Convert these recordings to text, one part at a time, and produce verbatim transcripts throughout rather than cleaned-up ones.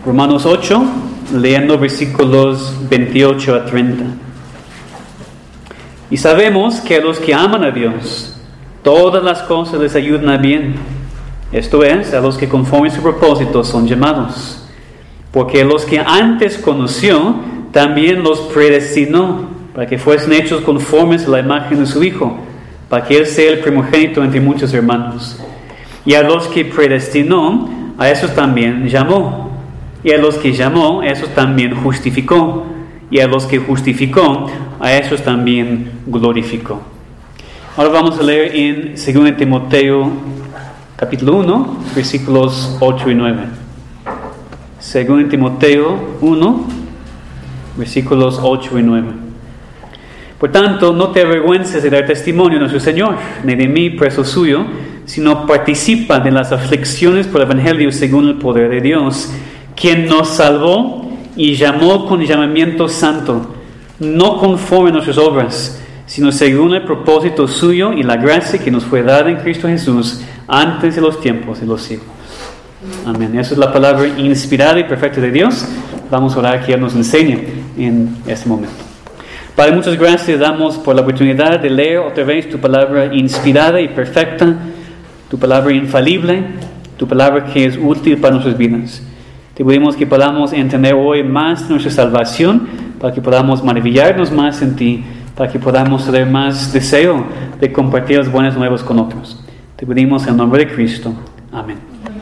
Romanos ocho, leyendo versículos veintiocho a treinta. Y sabemos que a los que aman a Dios, todas las cosas les ayudan a bien. Esto es, a los que conforme a su propósito son llamados. Porque los que antes conoció, también los predestinó, para que fuesen hechos conformes a la imagen de su Hijo, para que Él sea el primogénito entre muchos hermanos. Y a los que predestinó, a esos también llamó. Y a los que llamó, a esos también justificó. Y a los que justificó, a esos también glorificó. Ahora vamos a leer en Segunda Timoteo, capítulo uno, versículos ocho y nueve. Segunda Timoteo uno, versículos ocho y nueve. Por tanto, no te avergüences de dar testimonio de nuestro Señor, ni de mí, preso suyo, sino participa de las aflicciones por el Evangelio según el poder de Dios, quien nos salvó y llamó con llamamiento santo, no conforme a nuestras obras, sino según el propósito suyo y la gracia que nos fue dada en Cristo Jesús antes de los tiempos de los siglos. Amén. Esa es la palabra inspirada y perfecta de Dios. Vamos a orar que Él nos enseñe en este momento. Padre, muchas gracias damos por la oportunidad de leer otra vez tu palabra inspirada y perfecta, tu palabra infalible, tu palabra que es útil para nuestras vidas. Te pedimos que podamos entender hoy más nuestra salvación, para que podamos maravillarnos más en ti, para que podamos tener más deseo de compartir las buenas nuevas con otros. Te pedimos en el nombre de Cristo. Amén.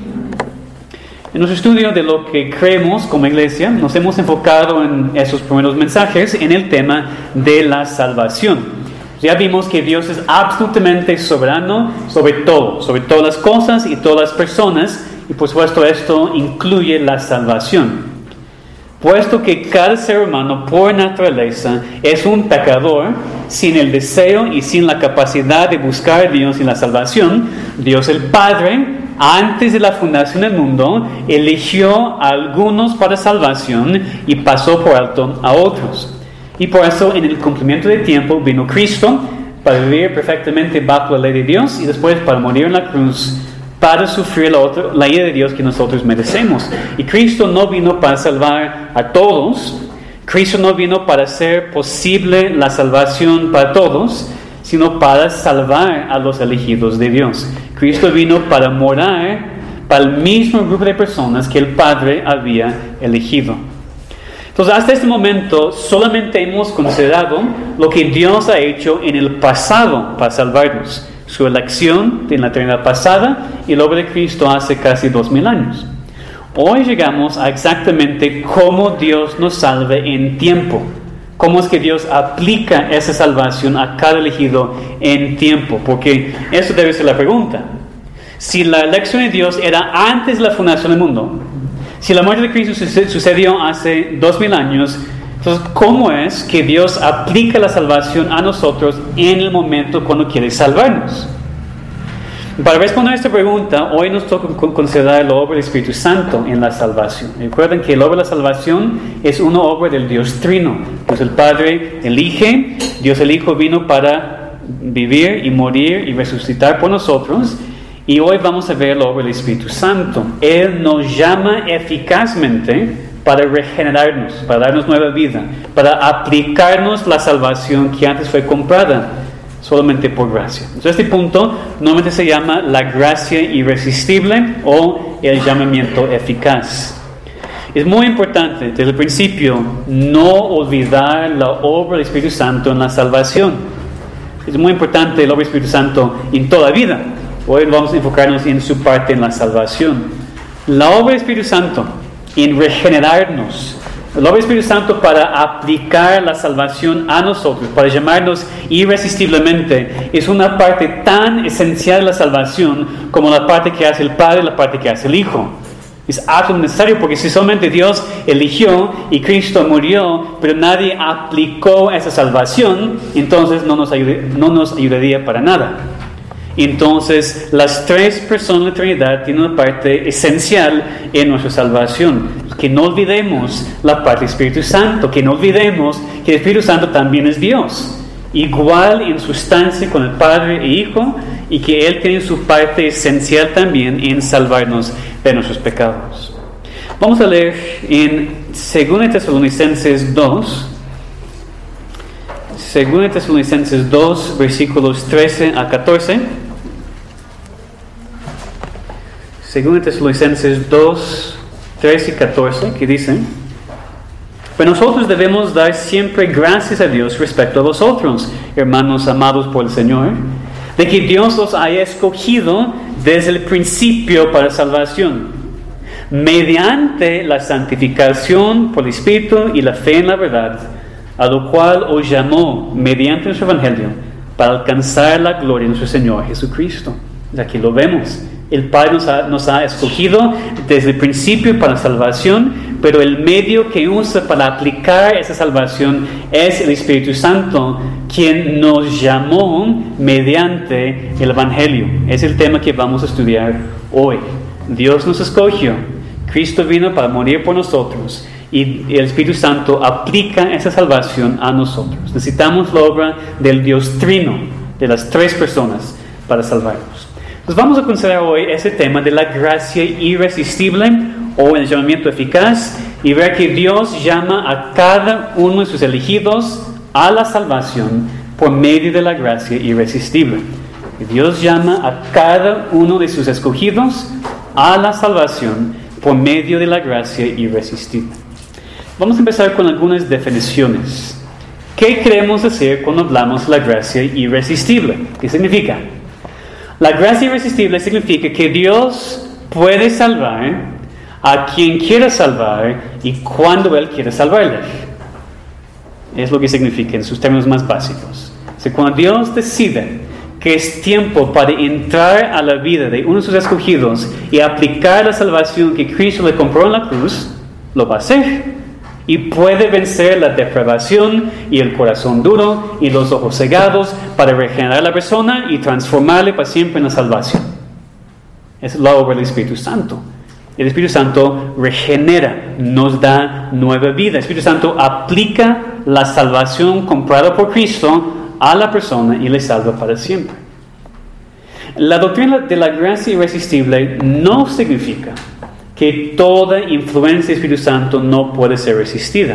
En nuestro estudio de lo que creemos como iglesia, nos hemos enfocado en esos primeros mensajes en el tema de la salvación. Ya vimos que Dios es absolutamente soberano sobre todo, sobre todas las cosas y todas las personas, y por supuesto esto incluye la salvación. Puesto que cada ser humano por naturaleza es un pecador, sin el deseo y sin la capacidad de buscar a Dios y la salvación, Dios el Padre, antes de la fundación del mundo, eligió a algunos para salvación y pasó por alto a otros. Y por eso en el cumplimiento del tiempo vino Cristo para vivir perfectamente bajo la ley de Dios y después para morir en la cruz para sufrir la, otra, la ira de Dios que nosotros merecemos. Y Cristo no vino para salvar a todos, Cristo no vino para hacer posible la salvación para todos, sino para salvar a los elegidos de Dios. Cristo vino para morar para el mismo grupo de personas que el Padre había elegido. Entonces, hasta este momento solamente hemos considerado lo que Dios ha hecho en el pasado para salvarnos. Su elección en la eternidad pasada y la obra de Cristo hace casi dos mil años. Hoy llegamos a exactamente cómo Dios nos salve en tiempo. Cómo es que Dios aplica esa salvación a cada elegido en tiempo. Porque eso debe ser la pregunta. Si la elección de Dios era antes de la fundación del mundo, si la muerte de Cristo sucedió hace dos mil años, entonces, ¿cómo es que Dios aplica la salvación a nosotros en el momento cuando quiere salvarnos? Para responder a esta pregunta, hoy nos toca considerar la obra del Espíritu Santo en la salvación. Recuerden que la obra de la salvación es una obra del Dios Trino. Dios el Padre elige, Dios el Hijo vino para vivir y morir y resucitar por nosotros. Y hoy vamos a ver la obra del Espíritu Santo. Él nos llama eficazmente para regenerarnos, para darnos nueva vida, para aplicarnos la salvación que antes fue comprada solamente por gracia. Entonces, este punto normalmente se llama la gracia irresistible o el llamamiento eficaz. Es muy importante desde el principio no olvidar la obra del Espíritu Santo en la salvación. Es muy importante la obra del Espíritu Santo en toda vida. Hoy vamos a enfocarnos en su parte en la salvación. La obra del Espíritu Santo en regenerarnos, la obra del Espíritu Santo para aplicar la salvación a nosotros, para llamarnos irresistiblemente, es una parte tan esencial de la salvación como la parte que hace el Padre y la parte que hace el Hijo. Es absolutamente necesario porque si solamente Dios eligió y Cristo murió, pero nadie aplicó esa salvación, entonces no nos ayude, no nos ayudaría para nada. Entonces, las tres personas de la Trinidad tienen una parte esencial en nuestra salvación. Que no olvidemos la parte del Espíritu Santo, que no olvidemos que el Espíritu Santo también es Dios, igual en sustancia con el Padre e Hijo, y que Él tiene su parte esencial también en salvarnos de nuestros pecados. Vamos a leer en Segunda Tesalonicenses dos, Segunda Tesalonicenses dos, versículos trece a catorce. Segunda Tesalonicenses dos, trece y catorce, que dicen: Pero nosotros debemos dar siempre gracias a Dios respecto a vosotros, hermanos amados por el Señor, de que Dios os haya escogido desde el principio para salvación, mediante la santificación por el Espíritu y la fe en la verdad, a lo cual os llamó mediante nuestro Evangelio, para alcanzar la gloria de nuestro Señor Jesucristo. Aquí lo vemos. El Padre nos ha, nos ha escogido desde el principio para la salvación, pero el medio que usa para aplicar esa salvación es el Espíritu Santo, quien nos llamó mediante el Evangelio. Es el tema que vamos a estudiar hoy. Dios nos escogió, Cristo vino para morir por nosotros, y el Espíritu Santo aplica esa salvación a nosotros. Necesitamos la obra del Dios Trino, de las tres personas, para salvarnos. Entonces vamos a considerar hoy ese tema de la gracia irresistible o el llamamiento eficaz, y ver que Dios llama a cada uno de sus elegidos a la salvación por medio de la gracia irresistible. Dios llama a cada uno de sus escogidos a la salvación por medio de la gracia irresistible. Vamos a empezar con algunas definiciones. ¿Qué queremos decir cuando hablamos de la gracia irresistible? ¿Qué significa? La gracia irresistible significa que Dios puede salvar a quien quiera salvar y cuando Él quiere salvarle. Es lo que significa en sus términos más básicos. O sea, cuando Dios decide que es tiempo para entrar a la vida de uno de sus escogidos y aplicar la salvación que Cristo le compró en la cruz, lo va a hacer. Y puede vencer la depravación y el corazón duro y los ojos cegados para regenerar a la persona y transformarle para siempre en la salvación. Es la obra del Espíritu Santo. El Espíritu Santo regenera, nos da nueva vida. El Espíritu Santo aplica la salvación comprada por Cristo a la persona y le salva para siempre. La doctrina de la gracia irresistible no significa que toda influencia del Espíritu Santo no puede ser resistida.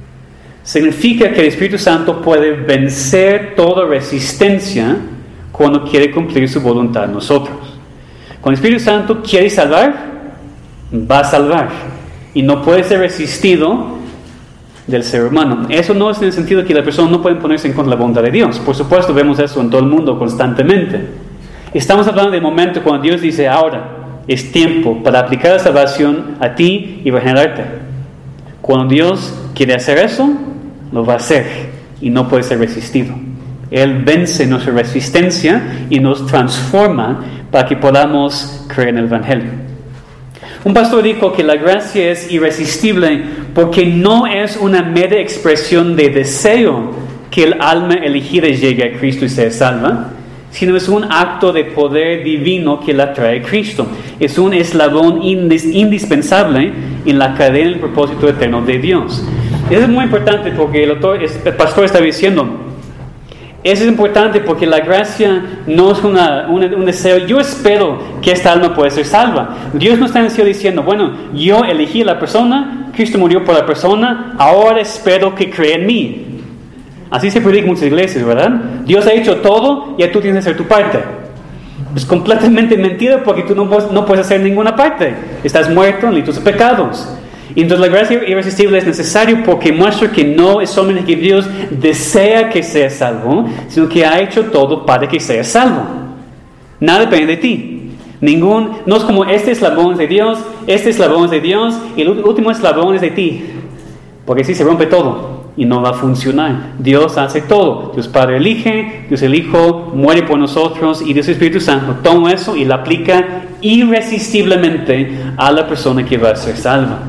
Significa que el Espíritu Santo puede vencer toda resistencia cuando quiere cumplir su voluntad en nosotros. Cuando el Espíritu Santo quiere salvar, va a salvar. Y no puede ser resistido del ser humano. Eso no es en el sentido de que la persona no puede ponerse en contra de la voluntad de Dios. Por supuesto, vemos eso en todo el mundo constantemente. Estamos hablando del momento cuando Dios dice: ahora es tiempo para aplicar la salvación a ti y regenerarte. Cuando Dios quiere hacer eso, lo va a hacer y no puede ser resistido. Él vence nuestra resistencia y nos transforma para que podamos creer en el Evangelio. Un pastor dijo que la gracia es irresistible porque no es una mera expresión de deseo que el alma elegida llegue a Cristo y sea salva, sino es un acto de poder divino que la trae Cristo. Es un eslabón indis- indispensable en la cadena del propósito eterno de Dios. Eso es muy importante porque el, autor, el pastor está diciendo, eso es importante porque la gracia no es una, una, un deseo. Yo espero que esta alma pueda ser salva. Dios no está en el cielo diciendo, bueno, yo elegí a la persona, Cristo murió por la persona, ahora espero que crea en mí. Así se predica en muchas iglesias, ¿verdad? Dios ha hecho todo y tú tienes que hacer tu parte. Es completamente mentira porque tú no puedes, no puedes hacer ninguna parte. Estás muerto en tus pecados. Y entonces la gracia irresistible es necesario porque muestra que no es solamente que Dios desea que seas salvo, sino que ha hecho todo para que seas salvo. Nada depende de ti. Ningún, no es como este eslabón es de Dios, este eslabón es de Dios y el último eslabón es de ti. Porque así se rompe todo y no va a funcionar. Dios hace todo. Dios Padre elige, Dios el Hijo muere por nosotros y Dios Espíritu Santo toma eso y lo aplica irresistiblemente a la persona que va a ser salva.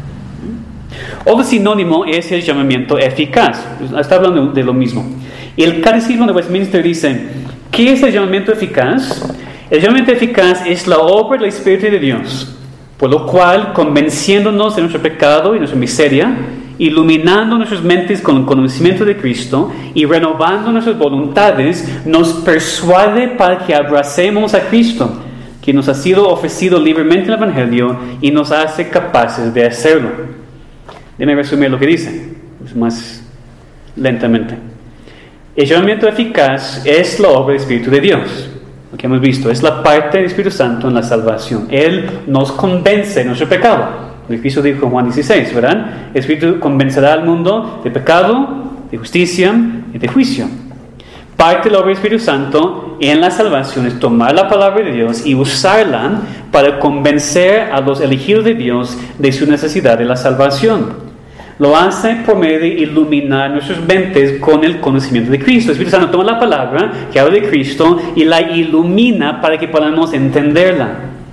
Otro sinónimo es el llamamiento eficaz. Está hablando de lo mismo. Y el Catecismo de Westminster dice, ¿qué es el llamamiento eficaz? El llamamiento eficaz es la obra del Espíritu de Dios, por lo cual, convenciéndonos de nuestro pecado y nuestra miseria, iluminando nuestras mentes con el conocimiento de Cristo y renovando nuestras voluntades, nos persuade para que abracemos a Cristo, que nos ha sido ofrecido libremente el Evangelio y nos hace capaces de hacerlo. Déjame resumir lo que dice, más lentamente. El llamamiento eficaz es la obra del Espíritu de Dios. Lo que hemos visto es la parte del Espíritu Santo en la salvación. Él nos convence de nuestro pecado. Lo que Cristo dijo en Juan dieciséis, ¿verdad? El Espíritu convencerá al mundo de pecado, de justicia y de juicio. Parte de la obra del Espíritu Santo en la salvación es tomar la palabra de Dios y usarla para convencer a los elegidos de Dios de su necesidad de la salvación. Lo hace por medio de iluminar nuestras mentes con el conocimiento de Cristo. El Espíritu Santo toma la palabra que habla de Cristo y la ilumina para que podamos entenderla.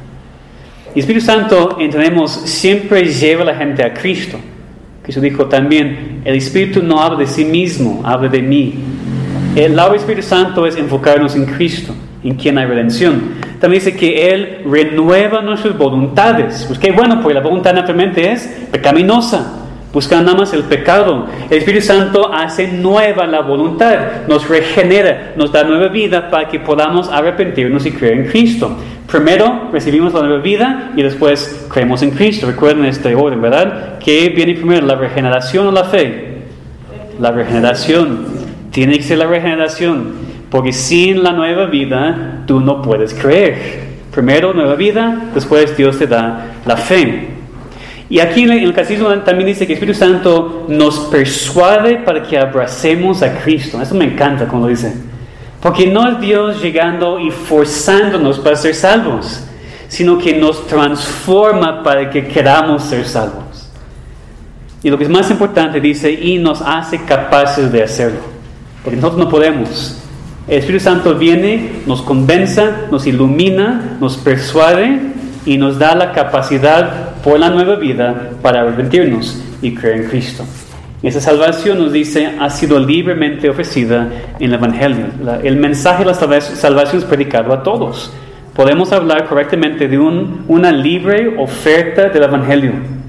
El Espíritu Santo, entendemos, siempre lleva a la gente a Cristo. Cristo dijo también, el Espíritu no habla de sí mismo, habla de mí. El lado del Espíritu Santo es enfocarnos en Cristo, en quien hay redención. También dice que Él renueva nuestras voluntades. Pues qué bueno, porque la voluntad naturalmente es pecaminosa. Buscan nada más el pecado. El Espíritu Santo hace nueva la voluntad, nos regenera, nos da nueva vida para que podamos arrepentirnos y creer en Cristo. Primero recibimos la nueva vida y después creemos en Cristo. Recuerden este orden, ¿verdad? ¿Qué viene primero, la regeneración o la fe? La regeneración. Tiene que ser la regeneración, porque sin la nueva vida tú no puedes creer. Primero nueva vida, después Dios te da la fe. Y aquí en el Catecismo también dice que el Espíritu Santo nos persuade para que abracemos a Cristo. Eso me encanta cuando lo dice. Porque no es Dios llegando y forzándonos para ser salvos, sino que nos transforma para que queramos ser salvos. Y lo que es más importante dice, y nos hace capaces de hacerlo. Porque nosotros no podemos. El Espíritu Santo viene, nos convence, nos ilumina, nos persuade y nos da la capacidad por la nueva vida para arrepentirnos y creer en Cristo. Esa salvación, nos dice, ha sido libremente ofrecida en el Evangelio. La, el mensaje de la salvación es predicado a todos. Podemos hablar correctamente de un, una libre oferta del Evangelio.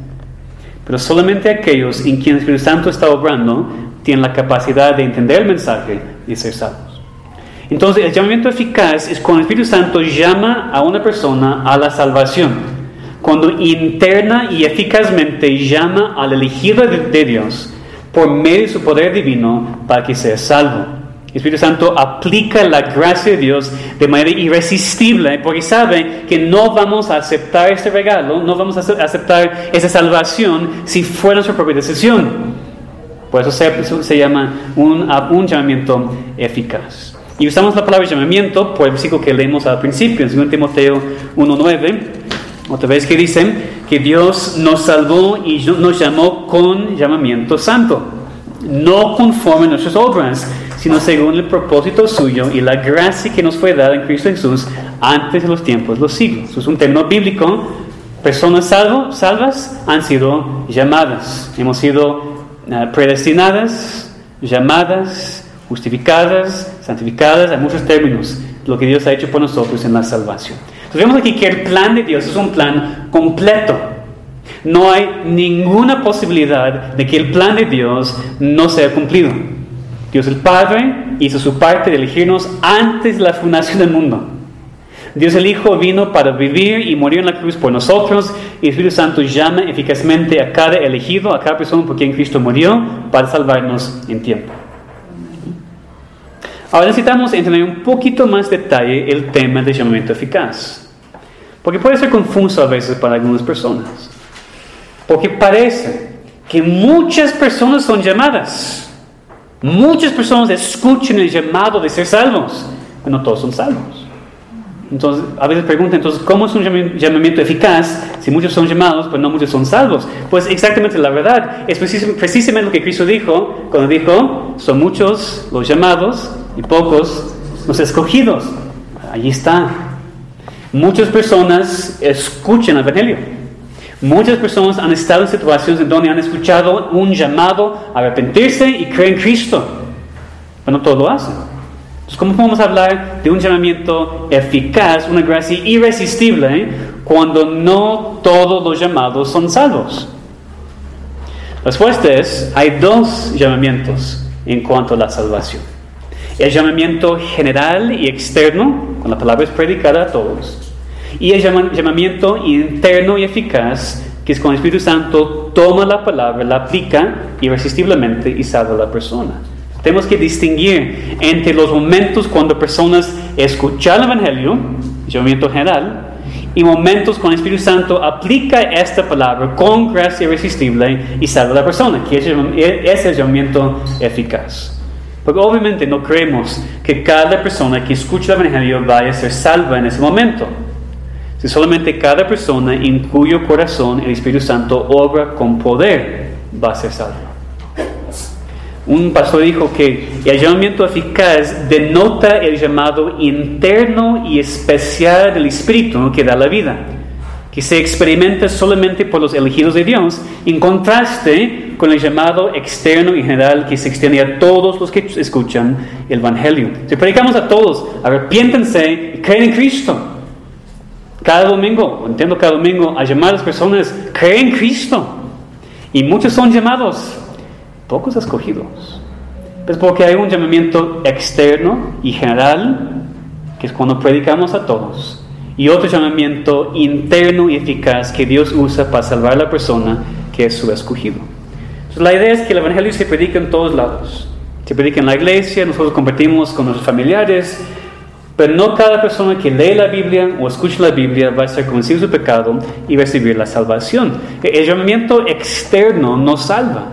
Pero solamente aquellos en quien el Espíritu Santo está obrando tienen la capacidad de entender el mensaje y ser salvos. Entonces, el llamamiento eficaz es cuando el Espíritu Santo llama a una persona a la salvación. Cuando interna y eficazmente llama al elegido de, de Dios por medio de su poder divino para que sea salvo. El Espíritu Santo aplica la gracia de Dios de manera irresistible porque sabe que no vamos a aceptar este regalo, no vamos a aceptar esa salvación si fuera nuestra propia decisión. Por eso se, se llama un, un llamamiento eficaz. Y usamos la palabra llamamiento por el versículo que leímos al principio, en segundo Timoteo uno nueve. Otra vez que dicen que Dios nos salvó y nos llamó con llamamiento santo, no conforme a nuestras obras, sino según el propósito suyo y la gracia que nos fue dada en Cristo Jesús antes de los tiempos de los siglos. Eso es un término bíblico. Personas salvo, salvas han sido llamadas. Hemos sido uh, predestinadas, llamadas, justificadas, santificadas. Hay muchos términos de lo que Dios ha hecho por nosotros en la salvación. Entonces vemos aquí que el plan de Dios es un plan completo. No hay ninguna posibilidad de que el plan de Dios no sea cumplido. Dios el Padre hizo su parte de elegirnos antes de la fundación del mundo. Dios el Hijo vino para vivir y morir en la cruz por nosotros. Y el Espíritu Santo llama eficazmente a cada elegido, a cada persona por quien Cristo murió, para salvarnos en tiempo. Ahora necesitamos entender un poquito más detalle el tema del llamamiento eficaz. Porque puede ser confuso a veces para algunas personas. Porque parece que muchas personas son llamadas. Muchas personas escuchan el llamado de ser salvos, pero no todos son salvos. Entonces, a veces preguntan, entonces, ¿cómo es un llamamiento eficaz si muchos son llamados, pero no muchos son salvos? Pues exactamente la verdad. Es precisamente lo que Cristo dijo, cuando dijo, son muchos los llamados y pocos los escogidos. Allí está. Muchas personas escuchan el Evangelio. Muchas personas han estado en situaciones en donde han escuchado un llamado a arrepentirse y creer en Cristo, pero no todos lo hacen. Entonces, ¿cómo podemos hablar de un llamamiento eficaz, una gracia irresistible, eh, cuando no todos los llamados son salvos? La respuesta es, hay dos llamamientos en cuanto a la salvación. El llamamiento general y externo, cuando la palabra es predicada a todos. y el llama, llamamiento interno y eficaz, que es cuando el Espíritu Santo toma la palabra, la aplica irresistiblemente y salva a la persona. Tenemos que distinguir entre los momentos cuando personas escuchan el Evangelio, llamamiento general, y momentos cuando el Espíritu Santo aplica esta palabra con gracia irresistible y salva a la persona, que es el llamamiento eficaz. Porque obviamente no creemos que cada persona que escucha el Evangelio vaya a ser salva en ese momento. Si solamente cada persona en cuyo corazón el Espíritu Santo obra con poder va a ser salva. Un pastor dijo que el llamamiento eficaz denota el llamado interno y especial del Espíritu, ¿no?, que da la vida, que se experimenta solamente por los elegidos de Dios, en contraste con el llamado externo y general que se extiende a todos los que escuchan el Evangelio. Si predicamos a todos, arrepiéntense y creen en Cristo. Cada domingo, entiendo cada domingo, a llamar a las personas, creen en Cristo. Y muchos son llamados, pocos escogidos. Pues porque hay un llamamiento externo y general, que es cuando predicamos a todos, y otro llamamiento interno y eficaz que Dios usa para salvar a la persona, que es su escogido. Entonces, la idea es que el Evangelio se predica en todos lados. Se predica en la iglesia, nosotros compartimos con nuestros familiares, pero no cada persona que lee la Biblia o escucha la Biblia va a ser convencido de su pecado y recibir la salvación. El llamamiento externo nos salva.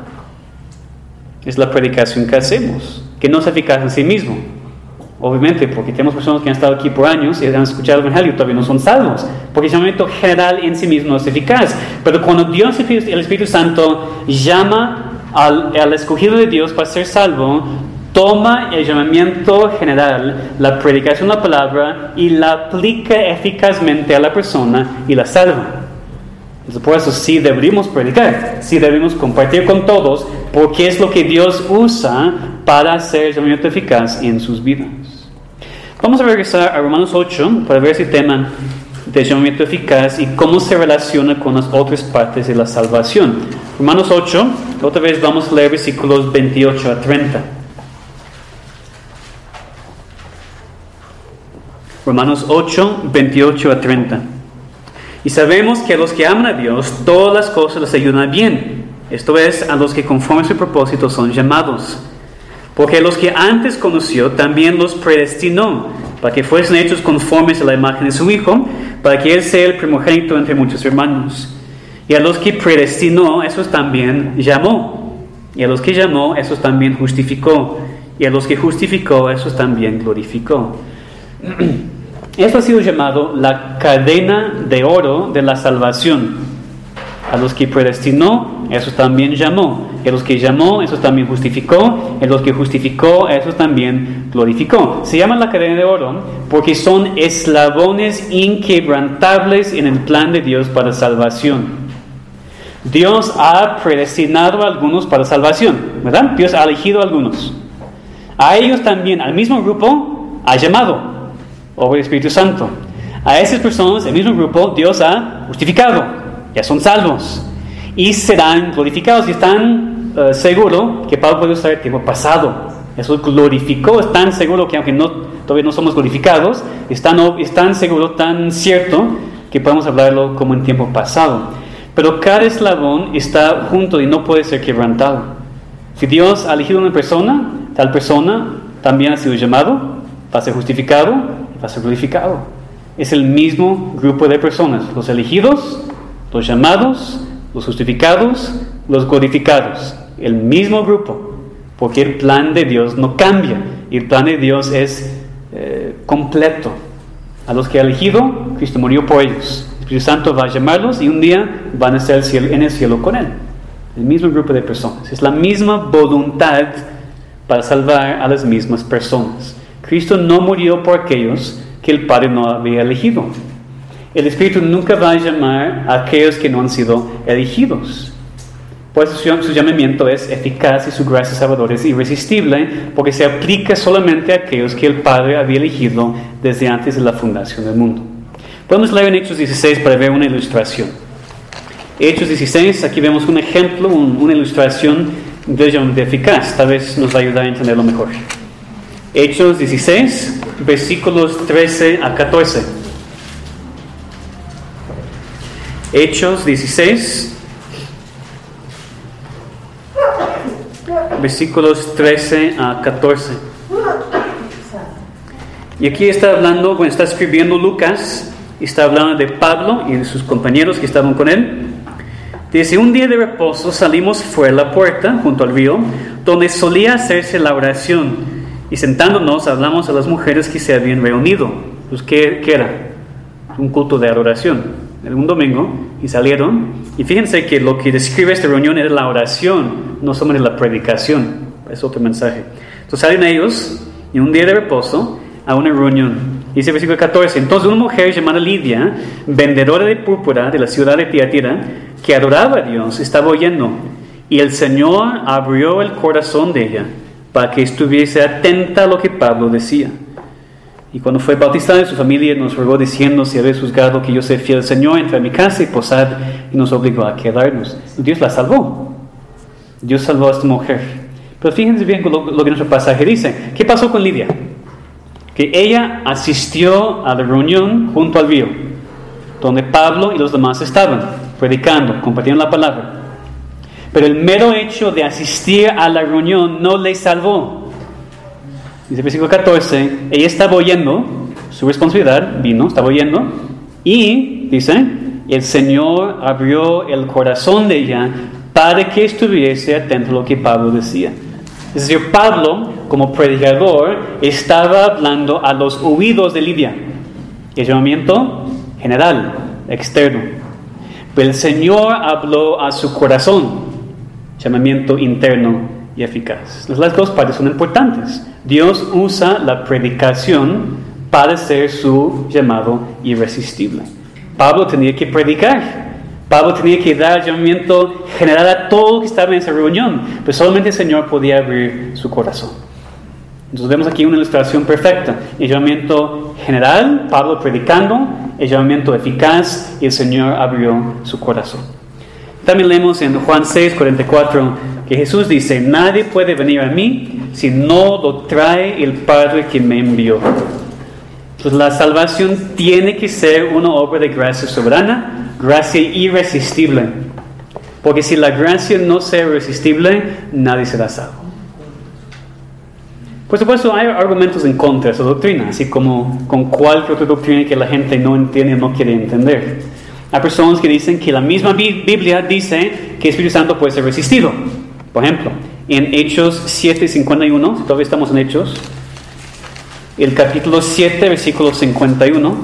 Es la predicación que hacemos, que no es eficaz en sí mismo. Obviamente, porque tenemos personas que han estado aquí por años y han escuchado el Evangelio y todavía no son salvos, porque el llamamiento general en sí mismo no es eficaz. Pero cuando Dios, el Espíritu Santo, llama al, al escogido de Dios para ser salvo, toma el llamamiento general, la predicación de la palabra, y la aplica eficazmente a la persona y la salva. Entonces, por eso sí deberíamos predicar, sí debemos compartir con todos, porque es lo que Dios usa para hacer el llamamiento eficaz en sus vidas. Vamos a regresar a Romanos ocho para ver ese tema del llamamiento eficaz y cómo se relaciona con las otras partes de la salvación. Romanos ocho, otra vez vamos a leer versículos veintiocho a treinta. Romanos ocho, veintiocho a treinta. Y sabemos que a los que aman a Dios, todas las cosas les ayudan bien. Esto es, a los que conforme a su propósito son llamados. Porque a los que antes conoció, también los predestinó, para que fuesen hechos conformes a la imagen de su Hijo, para que Él sea el primogénito entre muchos hermanos. Y a los que predestinó, esos también llamó. Y a los que llamó, esos también justificó. Y a los que justificó, esos también glorificó. Esto ha sido llamado la cadena de oro de la salvación. A los que predestinó, esos también llamó. Y a los que llamó, esos también justificó. Y a los que justificó, esos también glorificó. Se llama la cadena de oro porque son eslabones inquebrantables en el plan de Dios para salvación. Dios ha predestinado a algunos para salvación, ¿verdad? Dios ha elegido a algunos. A ellos también, al mismo grupo, ha llamado. O el Espíritu Santo. A esas personas, el mismo grupo, Dios ha justificado. Ya son salvos. Y serán glorificados. Y están uh, seguros que Pablo puede usar el tiempo pasado. Eso glorificó. Es tan seguro que aunque no, todavía no somos glorificados, es tan, es tan seguro, tan cierto, que podemos hablarlo como en tiempo pasado. Pero cada eslabón está junto y no puede ser quebrantado. Si Dios ha elegido una persona, tal persona también ha sido llamado, va a ser justificado, va a ser glorificado. Es el mismo grupo de personas, los elegidos, los llamados, los justificados, los glorificados. El mismo grupo, porque el plan de Dios no cambia. Y el plan de Dios es eh, completo. A los que ha elegido, Cristo murió por ellos. El Espíritu Santo va a llamarlos y un día van a estar en el cielo con Él. El mismo grupo de personas. Es la misma voluntad para salvar a las mismas personas. Cristo no murió por aquellos que el Padre no había elegido. El Espíritu nunca va a llamar a aquellos que no han sido elegidos. Por eso su llamamiento es eficaz y su gracia salvadora es irresistible, porque se aplica solamente a aquellos que el Padre había elegido desde antes de la fundación del mundo. Podemos leer en Hechos dieciséis para ver una ilustración. Hechos dieciséis, aquí vemos un ejemplo, un, una ilustración del llamamiento eficaz. Tal vez nos va a ayudar a entenderlo mejor. Hechos dieciséis, versículos trece a catorce. Hechos dieciséis, versículos trece a catorce. Y aquí está hablando, bueno, está escribiendo Lucas, y está hablando de Pablo y de sus compañeros que estaban con él. Dice: un día de reposo salimos fuera de la puerta, junto al río, donde solía hacerse la oración, y sentándonos hablamos a las mujeres que se habían reunido. Pues, ¿qué, qué era? Un culto de adoración. Era un domingo, y salieron, y fíjense que lo que describe esta reunión era la oración, no solamente la predicación. Es otro mensaje. Entonces salen ellos, en un día de reposo, a una reunión. Dice el versículo catorce: entonces una mujer llamada Lidia, vendedora de púrpura de la ciudad de Tiatira, que adoraba a Dios, estaba oyendo, y el Señor abrió el corazón de ella para que estuviese atenta a lo que Pablo decía. Y cuando fue bautizada, su familia nos rogó diciendo: si habéis juzgado que yo sea fiel al Señor, entra a mi casa y posad, y nos obligó a quedarnos. Dios la salvó. Dios salvó a esta mujer. Pero fíjense bien lo, lo que nuestro pasaje dice. ¿Qué pasó con Lidia? Que ella asistió a la reunión junto al río, donde Pablo y los demás estaban predicando, compartiendo la palabra. Pero el mero hecho de asistir a la reunión no le salvó. Dice el versículo catorce: ella estaba oyendo, su responsabilidad vino, estaba oyendo, y dice: el Señor abrió el corazón de ella para que estuviese atento a lo que Pablo decía. Es decir, Pablo, como predicador, estaba hablando a los oídos de Lidia. El llamamiento general, externo. Pero el Señor habló a su corazón, llamamiento interno y eficaz. Las dos partes son importantes. Dios usa la predicación para hacer su llamado irresistible. Pablo tenía que predicar. Pablo tenía que dar llamamiento general a todo lo que estaba en esa reunión, pero solamente el Señor podía abrir su corazón. Entonces vemos aquí una ilustración perfecta. El llamamiento general, Pablo predicando; el llamamiento eficaz, y el Señor abrió su corazón. También leemos en Juan seis, cuarenta y cuatro, que Jesús dice: nadie puede venir a mí si no lo trae el Padre que me envió. Entonces la salvación tiene que ser una obra de gracia soberana, gracia irresistible. Porque si la gracia no sea irresistible, nadie será salvo. Por supuesto, hay argumentos en contra de esa doctrina, así como con cualquier otra doctrina que la gente no entiende o no quiere entender. Hay personas que dicen que la misma Biblia dice que el Espíritu Santo puede ser resistido. Por ejemplo, en Hechos siete, cincuenta y uno, si todavía estamos en Hechos, el capítulo siete, versículo cincuenta y uno,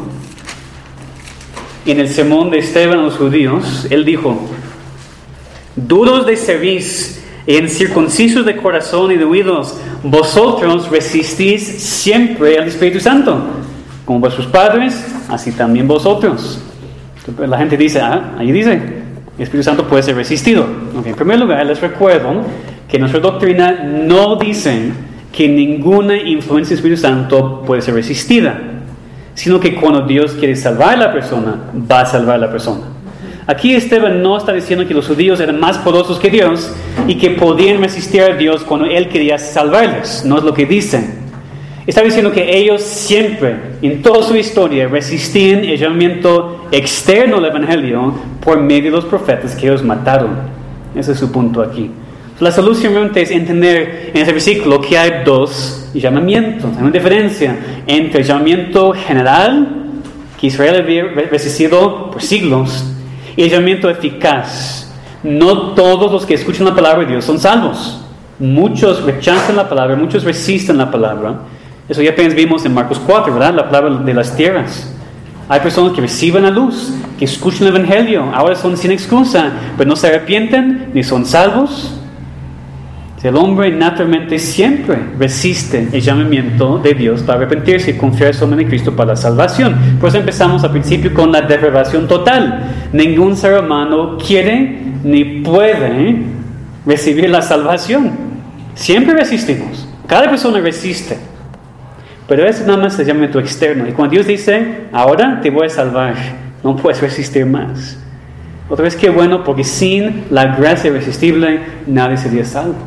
en el sermón de Esteban a los judíos, él dijo: duros de cerviz e incircuncisos de corazón y de oídos, vosotros resistís siempre al Espíritu Santo, como vuestros padres, así también vosotros. La gente dice: ah, ahí dice, el Espíritu Santo puede ser resistido. Okay, en primer lugar, les recuerdo que nuestra doctrina no dice que ninguna influencia del Espíritu Santo puede ser resistida, sino que cuando Dios quiere salvar a la persona, va a salvar a la persona. Aquí Esteban no está diciendo que los judíos eran más poderosos que Dios y que podían resistir a Dios cuando Él quería salvarles. No es lo que dicen. Está diciendo que ellos siempre, en toda su historia, resistían el llamamiento externo del Evangelio por medio de los profetas que ellos mataron. Ese es su punto aquí. La solución realmente es entender en ese versículo que hay dos llamamientos. Hay una diferencia entre el llamamiento general, que Israel había resistido por siglos, y el llamamiento eficaz. No todos los que escuchan la palabra de Dios son salvos. Muchos rechazan la palabra, muchos resisten la palabra. Eso ya apenas vimos en Marcos cuatro, ¿verdad? La palabra de las tierras. Hay personas que reciben la luz, que escuchan el Evangelio, ahora son sin excusa, pero no se arrepienten ni son salvos. El hombre naturalmente siempre resiste el llamamiento de Dios para arrepentirse y confiar solamente en Cristo para la salvación. Por eso empezamos al principio con la depravación total. Ningún ser humano quiere ni puede recibir la salvación. Siempre resistimos. Cada persona resiste. Pero eso nada más es llamamiento externo. Y cuando Dios dice: ahora te voy a salvar, no puedes resistir más. Otra vez, qué bueno, porque sin la gracia irresistible nadie sería salvo.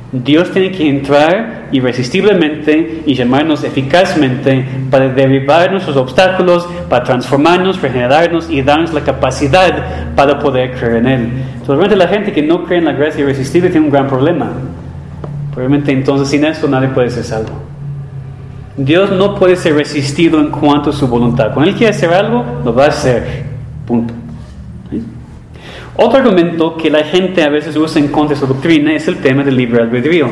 Dios tiene que entrar irresistiblemente y llamarnos eficazmente para derribar nuestros obstáculos, para transformarnos, regenerarnos y darnos la capacidad para poder creer en Él. Solamente la gente que no cree en la gracia irresistible tiene un gran problema. Probablemente entonces sin esto nadie puede ser salvo. Dios no puede ser resistido en cuanto a su voluntad. Cuando Él quiere hacer algo, lo va a hacer. Punto. ¿Sí? Otro argumento que la gente a veces usa en contra de su doctrina es el tema del libre albedrío.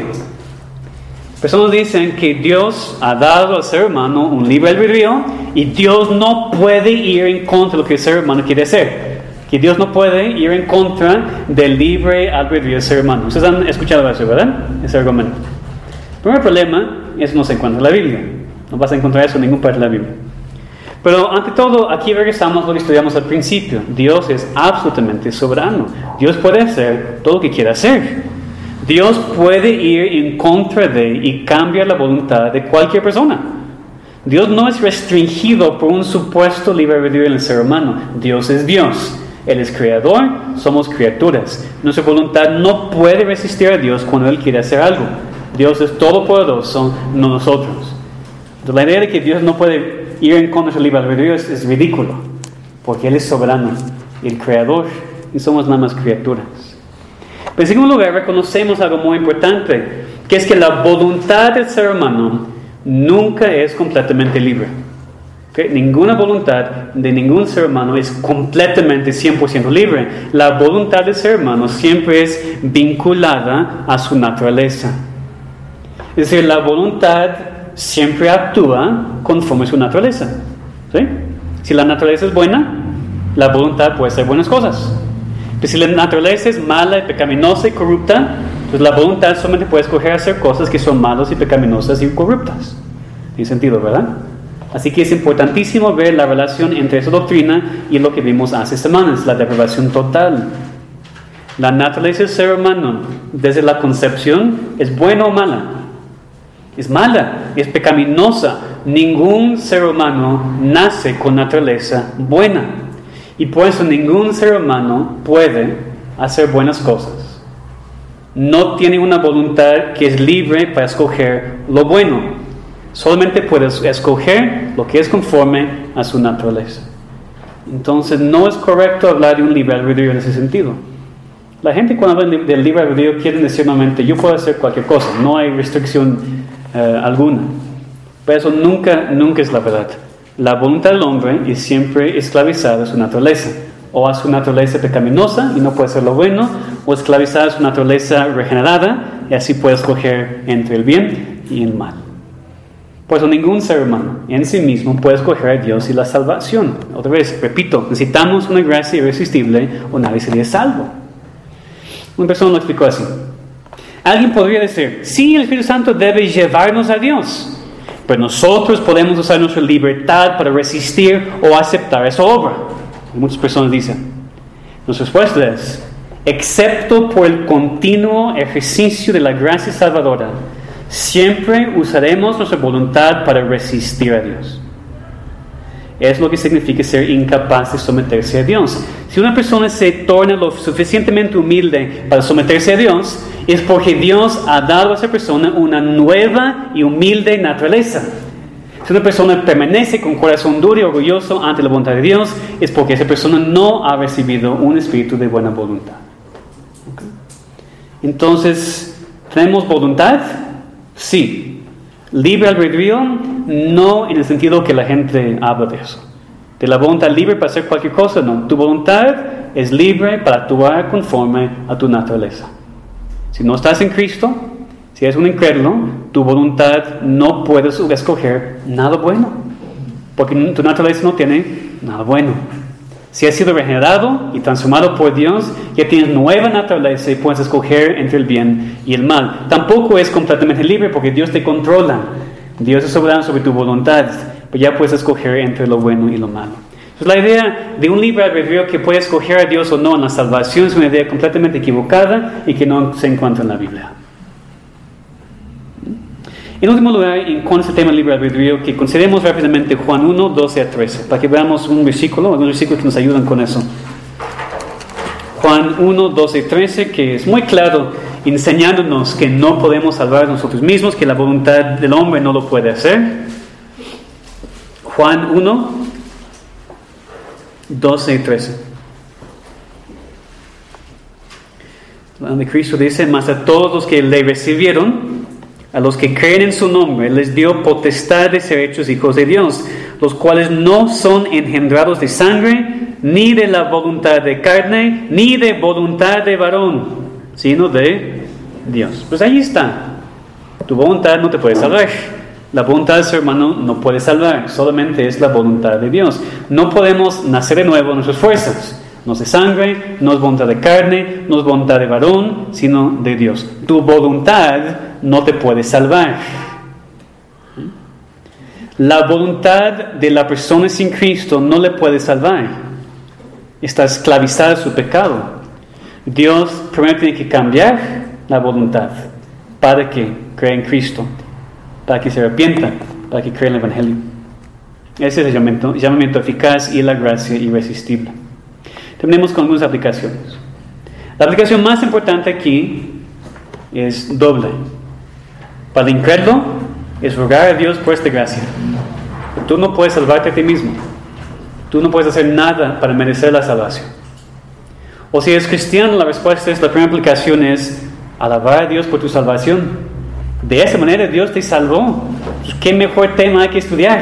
Personas dicen que Dios ha dado al ser humano un libre albedrío y Dios no puede ir en contra de lo que el ser humano quiere hacer. Que Dios no puede ir en contra del libre albedrío del ser humano. Ustedes han escuchado eso, ¿verdad? Ese argumento. El primer problema es que no se encuentra en la Biblia. No vas a encontrar eso en ninguna parte de la Biblia. Pero ante todo, aquí regresamos a lo que estudiamos al principio. Dios es absolutamente soberano. Dios puede hacer todo lo que quiera hacer. Dios puede ir en contra de y cambiar la voluntad de cualquier persona. Dios no es restringido por un supuesto libre albedrío en el ser humano. Dios es Dios. Él es creador, somos criaturas. Nuestra voluntad no puede resistir a Dios cuando Él quiere hacer algo. Dios es todopoderoso, no nosotros. Entonces, la idea de que Dios no puede ir en contra de su libre albedrío es, es ridículo, porque Él es soberano, el creador, y somos nada más criaturas. Pero en segundo lugar, reconocemos algo muy importante, que es que la voluntad del ser humano nunca es completamente libre. ¿Okay? Ninguna voluntad de ningún ser humano es completamente cien por ciento libre. La voluntad del ser humano siempre es vinculada a su naturaleza. Es decir, la voluntad siempre actúa conforme a su naturaleza. ¿Sí? Si la naturaleza es buena, la voluntad puede hacer buenas cosas. Pero si la naturaleza es mala, y pecaminosa y corrupta, pues la voluntad solamente puede escoger hacer cosas que son malas y pecaminosas y corruptas. Tiene sentido, ¿verdad? Así que es importantísimo ver la relación entre esa doctrina y lo que vimos hace semanas, la depravación total. La naturaleza del ser humano, desde la concepción, ¿es buena o mala? Es mala, es pecaminosa. Ningún ser humano nace con naturaleza buena. Y por eso ningún ser humano puede hacer buenas cosas. No tiene una voluntad que es libre para escoger lo bueno. Solamente puede escoger lo que es conforme a su naturaleza. Entonces no es correcto hablar de un libre albedrío en ese sentido. La gente cuando habla del libre albedrío quiere decir normalmente yo puedo hacer cualquier cosa, no hay restricción Uh, alguna. Pero eso nunca, nunca es la verdad. La voluntad del hombre es siempre esclavizada a su naturaleza, o a su naturaleza pecaminosa y no puede hacer lo bueno, o esclavizada a su naturaleza regenerada y así puede escoger entre el bien y el mal. Por eso ningún ser humano en sí mismo puede escoger a Dios y la salvación. Otra vez, repito, necesitamos una gracia irresistible o nadie sería salvo. Una persona lo explicó así. Alguien podría decir, sí, el Espíritu Santo debe llevarnos a Dios, pero nosotros podemos usar nuestra libertad para resistir o aceptar esa obra. Y muchas personas dicen, nuestra respuesta es, excepto por el continuo ejercicio de la gracia salvadora, siempre usaremos nuestra voluntad para resistir a Dios. Es lo que significa ser incapaz de someterse a Dios. Si una persona se torna lo suficientemente humilde para someterse a Dios, es porque Dios ha dado a esa persona una nueva y humilde naturaleza. Si una persona permanece con corazón duro y orgulloso ante la voluntad de Dios, es porque esa persona no ha recibido un espíritu de buena voluntad. ¿Okay? Entonces, ¿tenemos voluntad? Sí. Libre albedrío, no en el sentido que la gente habla de eso. De la voluntad libre para hacer cualquier cosa, no. Tu voluntad es libre para actuar conforme a tu naturaleza. Si no estás en Cristo, si eres un incrédulo, tu voluntad no puedes escoger nada bueno. Porque tu naturaleza no tiene nada bueno. Si has sido regenerado y transformado por Dios, ya tienes nueva naturaleza y puedes escoger entre el bien y el mal. Tampoco es completamente libre porque Dios te controla. Dios es soberano sobre tu voluntad, pero ya puedes escoger entre lo bueno y lo malo. Entonces la idea de un libre albedrío que puede escoger a Dios o no en la salvación es una idea completamente equivocada y que no se encuentra en la Biblia. En último lugar, en cuanto a este tema del libre albedrío, que consideremos rápidamente Juan uno, doce a trece, para que veamos un versículo, algunos versículos que nos ayudan con eso. Juan uno, doce y trece, que es muy claro enseñándonos que no podemos salvar nosotros mismos, que la voluntad del hombre no lo puede hacer. Juan uno, doce y trece. Donde Cristo dice: mas a todos los que le recibieron, a los que creen en su nombre, les dio potestad de ser hechos hijos de Dios, los cuales no son engendrados de sangre, ni de la voluntad de carne, ni de voluntad de varón, sino de Dios. Pues ahí está. Tu voluntad no te puede salvar. La voluntad de su hermano no puede salvar. Solamente es la voluntad de Dios. No podemos nacer de nuevo en nuestras fuerzas. No es de sangre, no es voluntad de carne, no es voluntad de varón, sino de Dios. Tu voluntad no te puede salvar. La voluntad de la persona sin Cristo no le puede salvar. Está esclavizada a su pecado. Dios primero tiene que cambiar la voluntad para que crea en Cristo, para que se arrepienta, para que crea en el Evangelio. Ese es el llamamiento, llamamiento eficaz y la gracia irresistible. Terminemos con algunas aplicaciones. La aplicación más importante aquí es doble. Para el incrédulo es rogar a Dios por esta gracia. Tú no puedes salvarte a ti mismo. Tú no puedes hacer nada para merecer la salvación. O si eres cristiano, la respuesta es, la primera aplicación es alabar a Dios por tu salvación. De esa manera Dios te salvó. ¿Qué mejor tema hay que estudiar?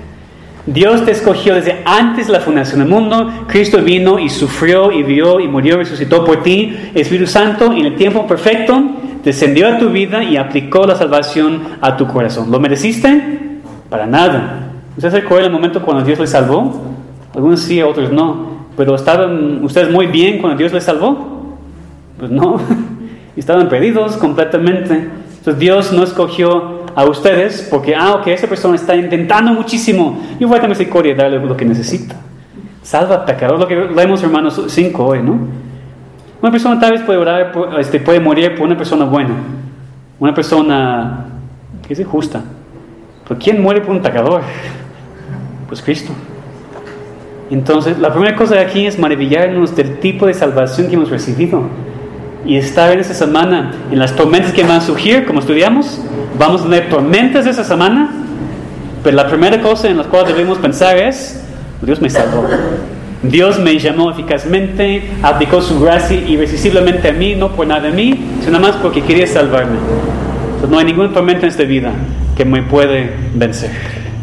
Dios te escogió desde antes de la fundación del mundo. Cristo vino y sufrió y vivió y murió y resucitó por ti. El Espíritu Santo, en el tiempo perfecto, descendió a tu vida y aplicó la salvación a tu corazón. ¿Lo mereciste? Para nada. ¿Ustedes recuerdan el momento cuando Dios les salvó? Algunos sí, otros no. Pero ¿estaban ustedes muy bien cuando Dios les salvó? Pues no. Estaban perdidos completamente. Entonces Dios no escogió a ustedes porque, ah, ok, esa persona está intentando muchísimo, yo voy a tener misericordia y darle lo que necesita. Salva pecador, lo que leemos Romanos cinco hoy, ¿no? Una persona tal vez puede orar, por, este, puede morir por una persona buena, una persona que es justa. ¿Pero quién muere por un pecador? Pues Cristo. Entonces, la primera cosa de aquí es maravillarnos del tipo de salvación que hemos recibido. Y estar en esta semana en las tormentas que van a surgir, como estudiamos. Vamos a tener tormentas esa semana, pero la primera cosa en la cual debemos pensar es: Dios me salvó. Dios me llamó eficazmente, aplicó su gracia irresistiblemente a mí, no por nada de mí, sino nada más porque quería salvarme. Entonces, no hay ninguna tormenta en esta vida que me puede vencer.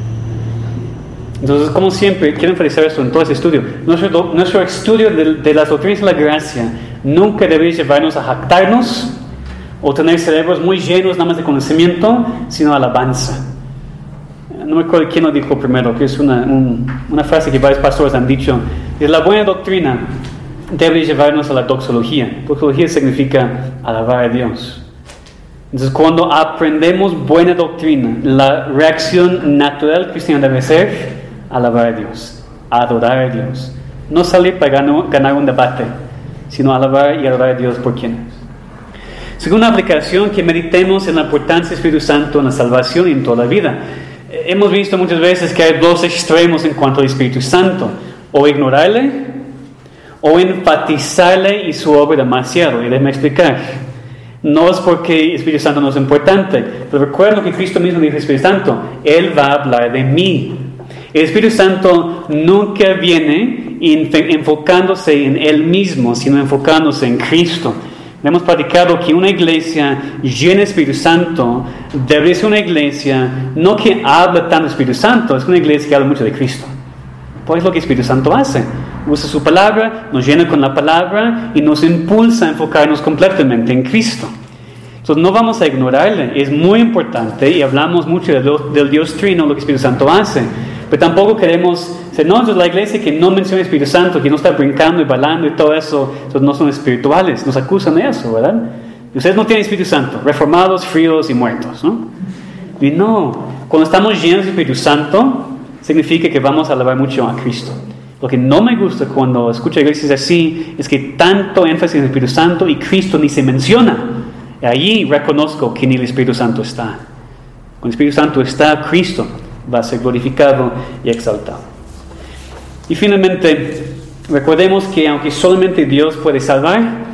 Entonces, como siempre, quiero enfatizar esto en todo este estudio. Nuestro, nuestro estudio de, de las doctrinas de la gracia nunca debe llevarnos a jactarnos o tener cerebros muy llenos nada más de conocimiento, sino alabanza. No me acuerdo quién lo dijo primero, que es una, un, una frase que varios pastores han dicho. Es: la buena doctrina debe llevarnos a la doxología. Doxología significa alabar a Dios. Entonces, cuando aprendemos buena doctrina, la reacción natural cristiana debe ser alabar a Dios, adorar a Dios. No salir para ganar, ganar un debate, sino alabar y adorar a Dios por quien es. Segunda aplicación, que meditemos en la importancia del Espíritu Santo en la salvación y en toda la vida. Hemos visto muchas veces que hay dos extremos en cuanto al Espíritu Santo: o ignorarle o enfatizarle y su obra demasiado. Y déjame explicar. No es porque el Espíritu Santo no es importante, pero recuerdo que Cristo mismo dijo: Espíritu Santo, Él va a hablar de mí. El Espíritu Santo nunca viene enfocándose en Él mismo, sino enfocándose en Cristo. Hemos platicado que una iglesia llena de Espíritu Santo debe ser una iglesia no que habla tanto del Espíritu Santo, es una iglesia que habla mucho de Cristo. Pues es lo que el Espíritu Santo hace. Usa su palabra, nos llena con la palabra y nos impulsa a enfocarnos completamente en Cristo. Entonces no vamos a ignorarle, es muy importante y hablamos mucho del, del Dios Trino, lo que el Espíritu Santo hace. Pero tampoco queremos ser, no, entonces la iglesia que no menciona el Espíritu Santo, que no está brincando y bailando y todo eso, entonces no son espirituales, nos acusan de eso, ¿verdad? Y ustedes no tienen Espíritu Santo, reformados, fríos y muertos, ¿no? Y no, cuando estamos llenos del Espíritu Santo, significa que vamos a alabar mucho a Cristo. Lo que no me gusta cuando escucho iglesias así es que tanto énfasis en el Espíritu Santo y Cristo ni se menciona. Y allí reconozco que ni el Espíritu Santo está. Cuando el Espíritu Santo está, Cristo va a ser glorificado y exaltado. Y finalmente, recordemos que aunque solamente Dios puede salvar,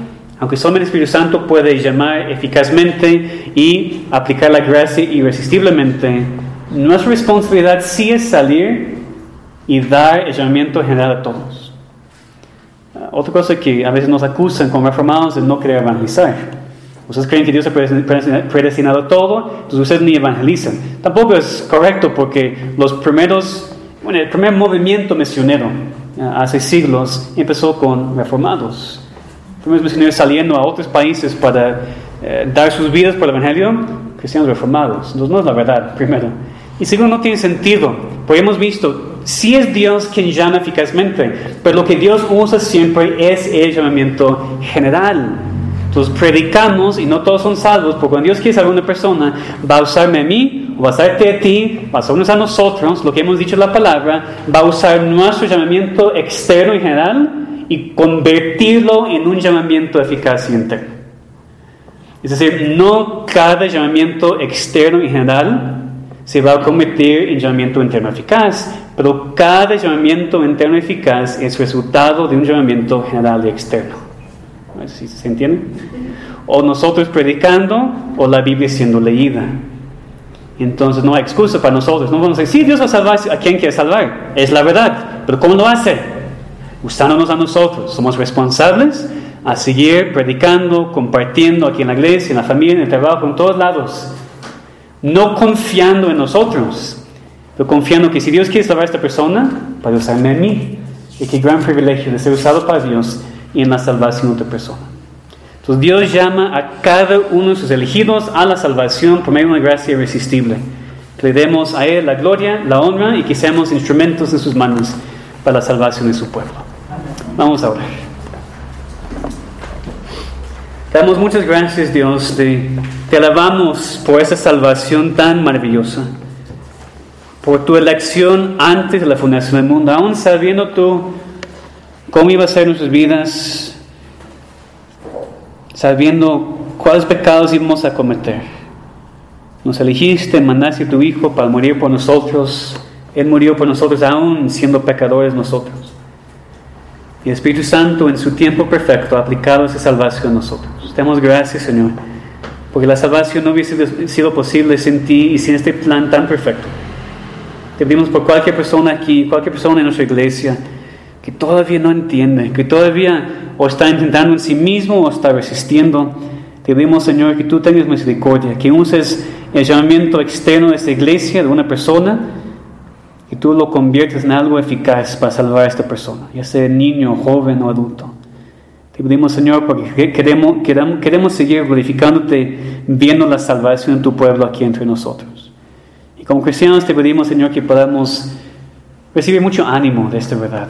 Aunque solamente el Espíritu Santo puede llamar eficazmente y aplicar la gracia irresistiblemente, nuestra responsabilidad sí es salir y dar el llamamiento general a todos. Uh, otra cosa que a veces nos acusan como reformados es no querer evangelizar. Ustedes creen que Dios ha predestinado todo, entonces ustedes ni evangelizan. Tampoco es correcto, porque los primeros, bueno, el primer movimiento misionero uh, hace siglos empezó con reformados. Primeros misioneros saliendo a otros países para eh, dar sus vidas por el Evangelio, cristianos reformados. Entonces no es la verdad, primero. Y segundo, no tiene sentido, porque hemos visto, sí es Dios quien llama eficazmente, pero lo que Dios usa siempre es el llamamiento general. Entonces predicamos y no todos son salvos, porque cuando Dios quiere salvar a una persona, va a usarme a mí, o va a usarte a ti, va a usarnos a nosotros, lo que hemos dicho en la palabra, va a usar nuestro llamamiento externo y general, y convertirlo en un llamamiento eficaz y interno. Es decir, no cada llamamiento externo y general se va a convertir en llamamiento interno eficaz, pero cada llamamiento interno eficaz es resultado de un llamamiento general y externo. ¿No sé si se entiende? O nosotros predicando, o la Biblia siendo leída. Entonces no hay excusa para nosotros. No vamos a decir, sí, Dios va a salvar a quien quiere salvar. Es la verdad, pero ¿cómo lo hace? Usándonos a nosotros. Somos responsables a seguir predicando, compartiendo aquí en la iglesia, en la familia, en el trabajo, en todos lados. No confiando en nosotros, pero confiando que si Dios quiere salvar a esta persona, puede usarme a mí. Y qué gran privilegio de ser usado para Dios y en la salvación de otra persona. Entonces Dios llama a cada uno de sus elegidos a la salvación por medio de una gracia irresistible. Que le demos a Él la gloria, la honra y que seamos instrumentos en sus manos para la salvación de su pueblo. Vamos a orar. Te damos muchas gracias, Dios. Te, te alabamos por esa salvación tan maravillosa. Por tu elección antes de la fundación del mundo. Aún sabiendo tú cómo iba a ser nuestras vidas. Sabiendo cuáles pecados íbamos a cometer. Nos elegiste, mandaste a tu Hijo para morir por nosotros. Él murió por nosotros aún siendo pecadores nosotros. Y el Espíritu Santo en su tiempo perfecto ha aplicado esa salvación a nosotros. Te damos gracias, Señor, porque la salvación no hubiese sido posible sin ti y sin este plan tan perfecto. Te pedimos por cualquier persona aquí, cualquier persona en nuestra iglesia que todavía no entiende, que todavía o está intentando en sí mismo o está resistiendo. Te pedimos, Señor, que tú tengas misericordia, que uses el llamamiento externo de esta iglesia, de una persona, que tú lo conviertes en algo eficaz para salvar a esta persona, ya sea niño, joven o adulto. Te pedimos, Señor, porque queremos, queremos, queremos seguir glorificándote, viendo la salvación de tu pueblo aquí entre nosotros. Y como cristianos te pedimos, Señor, que podamos recibir mucho ánimo de esta verdad.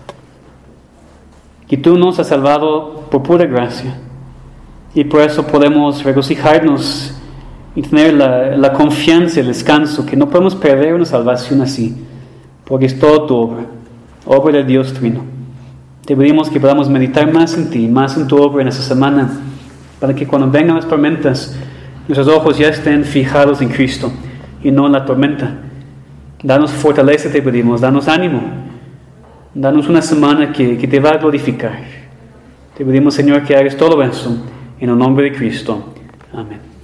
Que tú nos has salvado por pura gracia. Y por eso podemos regocijarnos y tener la, la confianza y el descanso que no podemos perder una salvación así. Porque es todo tu obra, obra del Dios Trino. Te pedimos que podamos meditar más en ti, más en tu obra en esta semana, para que cuando vengan las tormentas, nuestros ojos ya estén fijados en Cristo y no en la tormenta. Danos fortaleza, te pedimos, danos ánimo, danos una semana que, que te va a glorificar. Te pedimos, Señor, que hagas todo eso en el nombre de Cristo. Amén.